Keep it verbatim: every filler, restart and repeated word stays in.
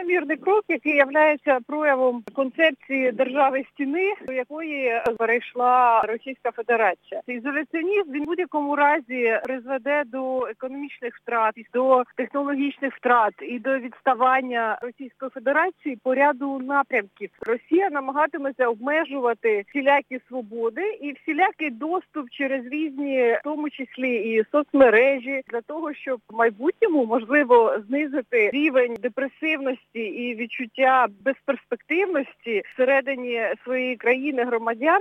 закономірний крок, який являється проявом концепції держави стіни, до якої перейшла Російська Федерація. Ізоляціонізм він в будь-якому разі призведе до економічних втрат, до технологічних втрат і до відставання Російської Федерації по ряду напрямків. Росія намагатиметься обмежувати всілякі свободи і всілякий доступ через різні, в тому числі і соцмережі, для того, щоб в майбутньому можливо знизити рівень депресивності і відчуття безперспективності всередині своєї країни громадян.